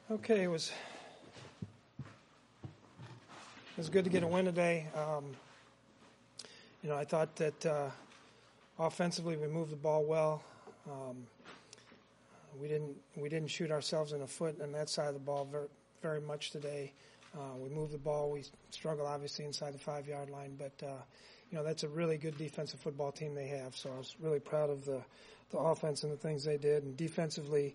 Okay, it was good to get a win today. I thought that offensively we moved the ball well. We didn't shoot ourselves in the foot on that side of the ball very much today. We moved the ball. We struggled obviously inside the 5-yard line, but that's a really good defensive football team they have. So I was really proud of the offense and the things they did. And defensively,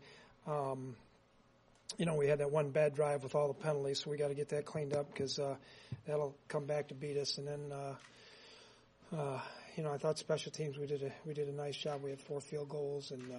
we had that one bad drive with all the penalties, so we got to get that cleaned up because that'll come back to beat us. And then, I thought special teams we did a nice job. We had 4 field goals and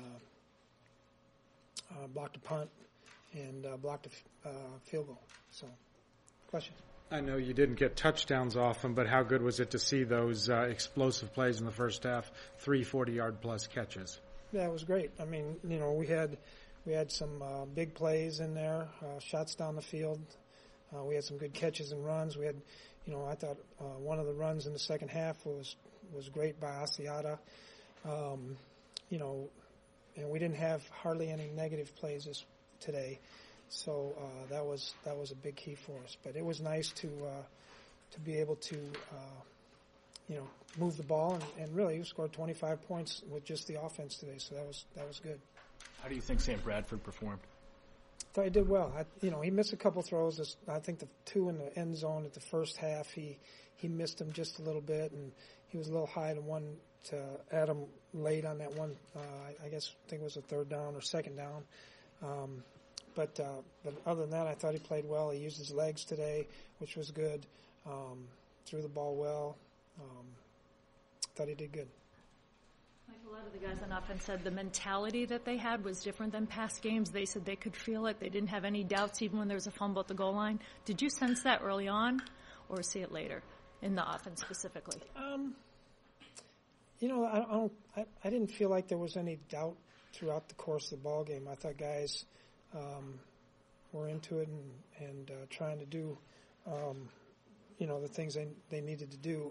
blocked a punt and blocked a field goal. So, questions? I know you didn't get touchdowns often, but how good was it to see those explosive plays in the first half, 3 40-yard plus catches? Yeah, it was great. I mean, we had some big plays in there, shots down the field. We had some good catches and runs. We had, I thought one of the runs in the second half was great by Asiata. And we didn't have hardly any negative plays today, so that was a big key for us. But it was nice to be able to move the ball and really scored 25 points with just the offense today. So that was good. How do you think St. Bradford performed? I thought he did well. He missed a couple throws. I think the 2 in the end zone at the first half, he missed them just a little bit, and he was a little high to one to Adam late on that one. I think it was a third down or second down. But other than that, I thought he played well. He used his legs today, which was good. Threw the ball well. Thought he did good. A lot of the guys on offense said the mentality that they had was different than past games. They said they could feel it. They didn't have any doubts even when there was a fumble at the goal line. Did you sense that early on or see it later in the offense specifically? I didn't feel like there was any doubt throughout the course of the ball game. I thought guys were into it and trying to do, the things they needed to do.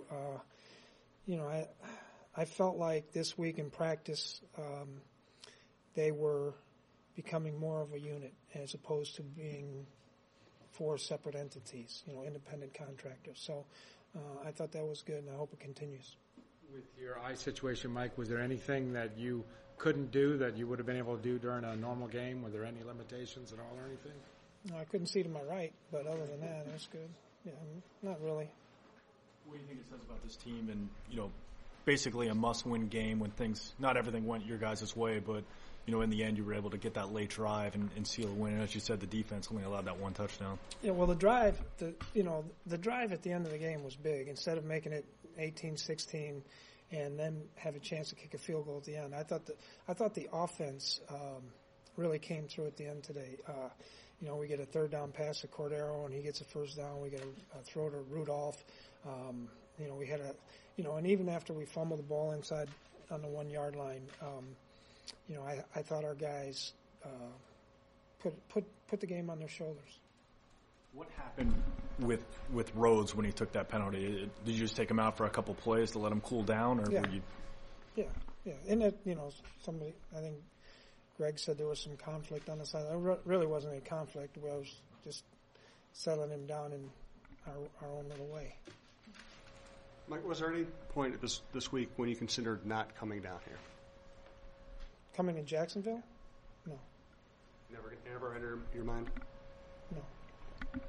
I felt like this week in practice, they were becoming more of a unit as opposed to being 4 separate entities, independent contractors. So I thought that was good, and I hope it continues. With your eye situation, Mike, was there anything that you couldn't do that you would have been able to do during a normal game? Were there any limitations at all or anything? No, I couldn't see to my right, but other than that, it was good. Yeah, not really. What do you think it says about this team and, basically a must-win game when not everything went your guys' way, but, in the end you were able to get that late drive and seal a win. And as you said, the defense only allowed that 1 touchdown. Yeah, well, the drive at the end of the game was big. Instead of making it 18-16 and then have a chance to kick a field goal at the end, I thought the offense really came through at the end today. We get a third down pass to Cordero, and he gets a first down. We get a throw to Rudolph. We had and even after we fumbled the ball inside on the 1-yard line, I thought our guys put the game on their shoulders. What happened with Rhodes when he took that penalty? Did you just take him out for a couple plays to let him cool down, or yeah. were you? Yeah. And that, somebody, I think Greg said there was some conflict on the side. There really wasn't any conflict. I was just settling him down in our own little way. Mike, was there any point this week when you considered not coming down here? Coming to Jacksonville? No. Never entered your mind? No.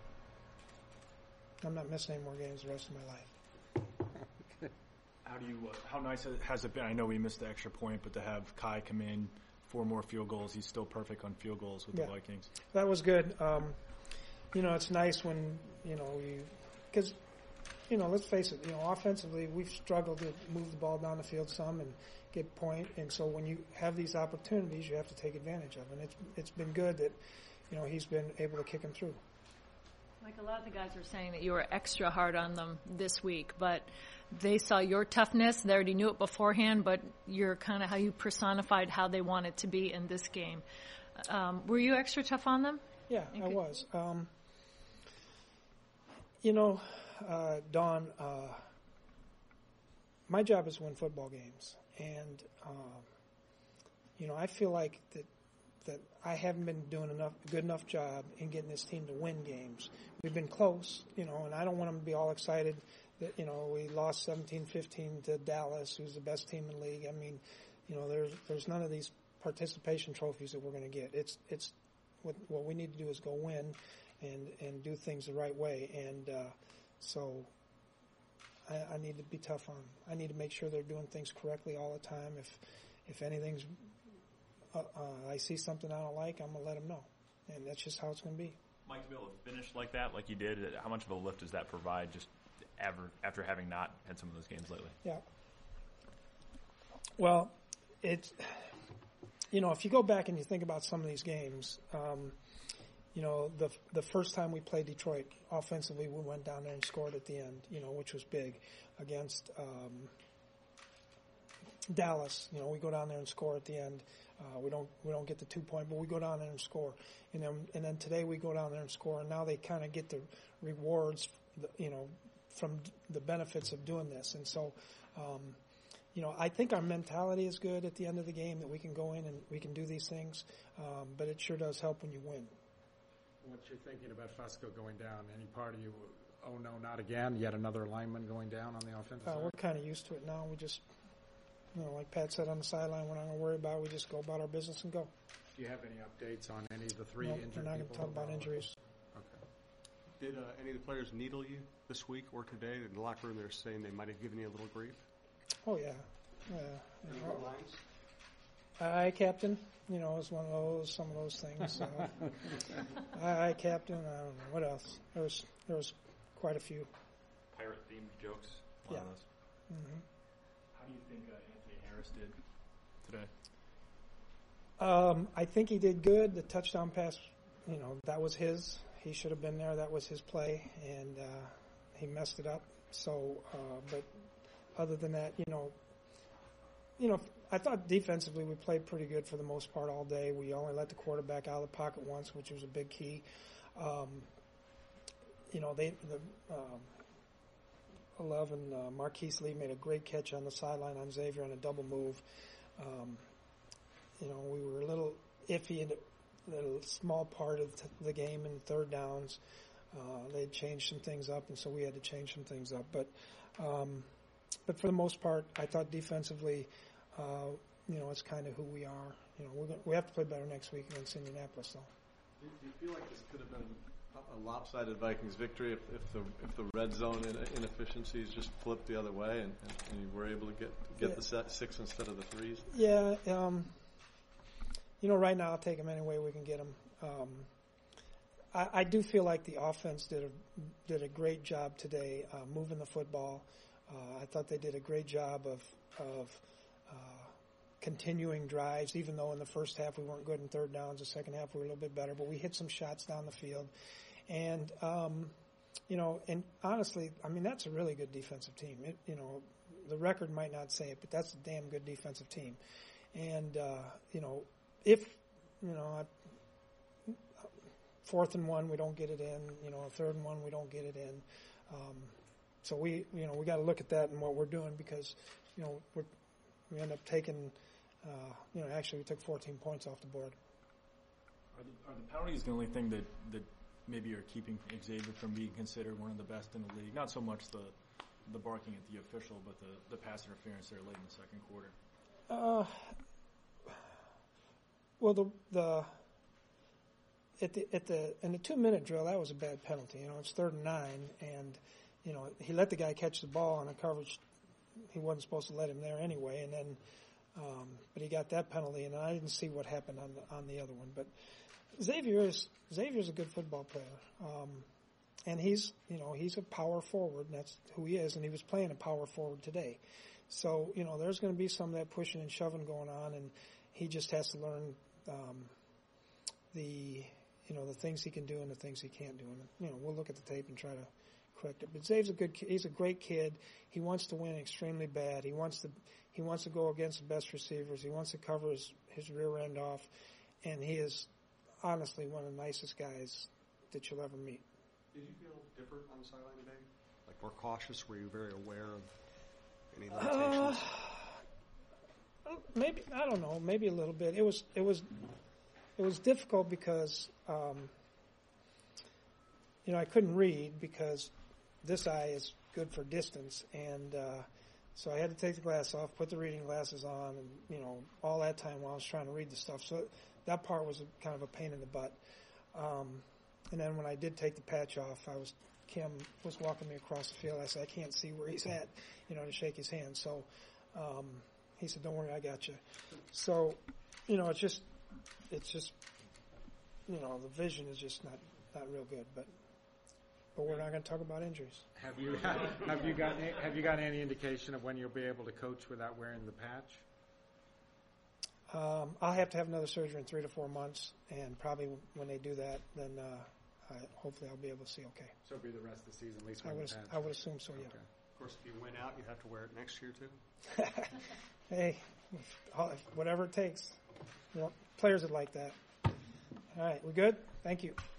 I'm not missing any more games the rest of my life. How nice has it been? I know we missed the extra point, but to have Kai come in, 4 more field goals, he's still perfect on field goals with the Vikings. That was good. It's nice when, because let's face it, offensively we've struggled to move the ball down the field some and get point, and so when you have these opportunities, you have to take advantage of them. And it's been good that, he's been able to kick them through. Like a lot of the guys were saying that you were extra hard on them this week, but they saw your toughness. They already knew it beforehand, but you're kind of how you personified how they wanted to be in this game. Were you extra tough on them? Yeah, I was. Dawn, my job is to win football games, and I feel like that that I haven't been doing good enough job in getting this team to win games. We've been close, and I don't want them to be all excited that, we lost 17-15 to Dallas, who's the best team in the league. I mean, there's none of these participation trophies that we're going to get. It's what we need to do is go win and do things the right way. And so I need to be tough on them. I need to make sure they're doing things correctly all the time. If anything's I see something I don't like, I'm going to let them know. And that's just how it's going to be. Mike, to be able to finish like that, like you did, how much of a lift does that provide just after having not had some of those games lately? Yeah. Well, it's, if you go back and you think about some of these games, the first time we played Detroit, offensively, we went down there and scored at the end, which was big. Against Dallas, we go down there and score at the end. We don't get the 2 point, but we go down there and score. And then today we go down there and score, and now they kind of get the rewards, from the benefits of doing this. And so, I think our mentality is good at the end of the game, that we can go in and we can do these things, but it sure does help when you win. What you're thinking about Fusco going down? Any part of you, oh no, not again, yet another lineman going down on the offensive side? We're kind of used to it now. We just, like Pat said on the sideline, we're not going to worry about it. We just go about our business and go. Do you have any updates on any of the three injured people? We're not going to talk about injuries. Okay. Did any of the players needle you this week or today? In the locker room, they're saying they might have given you a little grief. Oh, yeah. Any lines? Aye, Captain. It's one of some of those things. Aye, Captain. I don't know. What else? There was quite a few. Pirate-themed jokes? Yeah. Of those. Mm-hmm. How do you think Anthony Harris did today? I think he did good. The touchdown pass, that was his. He should have been there. That was his play, and he messed it up. So, but other than that, I thought defensively we played pretty good for the most part all day. We only let the quarterback out of the pocket once, which was a big key. 11, Marquise Lee made a great catch on the sideline on Xavier on a double move. We were a little iffy in the small part of the game in third downs. They changed some things up, and so we had to change some things up. But for the most part, I thought defensively, it's kind of who we are. We have to play better next week against Indianapolis, though. Do you feel like this could have been a lopsided Vikings victory if the red zone inefficiencies just flipped the other way and you were able to get the 6 instead of the 3s? Yeah. Right now I'll take them any way we can get them. I do feel like the offense did a great job today moving the football. I thought they did a great job of continuing drives, even though in the first half we weren't good in third downs. The second half we were a little bit better, but we hit some shots down the field. And, and honestly, that's a really good defensive team. The record might not say it, but that's a damn good defensive team. And, if, 4th and 1, we don't get it in, 3rd and 1, we don't get it in. So we got to look at that and what we're doing because, we end up taking, actually we took 14 points off the board. Are the penalties the only thing that maybe are keeping Xavier from being considered one of the best in the league? Not so much the barking at the official, but the pass interference there late in the second quarter. Well, in the 2-minute drill, that was a bad penalty. It's 3rd and 9, and he let the guy catch the ball on a coverage. He wasn't supposed to let him there anyway, and then, but he got that penalty, and I didn't see what happened on the other one. But Xavier's a good football player, and he's a power forward, and that's who he is, and he was playing a power forward today. So there's going to be some of that pushing and shoving going on, and he just has to learn the things he can do and the things he can't do, and we'll look at the tape and try to correct it. But Zave's he's a great kid. He wants to win extremely bad. He wants to go against the best receivers. He wants to cover his rear end off, and he is honestly one of the nicest guys that you'll ever meet. Did you feel different on the sideline today? Like more cautious? Were you very aware of any limitations? Maybe, I don't know. Maybe a little bit. It was It was difficult because, I couldn't read because this eye is good for distance, and so I had to take the glass off, put the reading glasses on, and all that time while I was trying to read the stuff. So that part was kind of a pain in the butt. And then when I did take the patch off, Kim was walking me across the field. I said, I can't see where he's at, to shake his hand. So he said, don't worry, I got you. So, it's just, the vision is just not real good. But we're not going to talk about injuries. Have you gotten any indication of when you'll be able to coach without wearing the patch? I'll have to have another surgery in 3 to 4 months, and probably when they do that, then hopefully I'll be able to see okay. So it'll be the rest of the season, at least I with the patch. I would assume so, yeah. Okay. Of course, if you win out, you have to wear it next year too. Hey, whatever it takes. Players would like that. All right, we good? Thank you.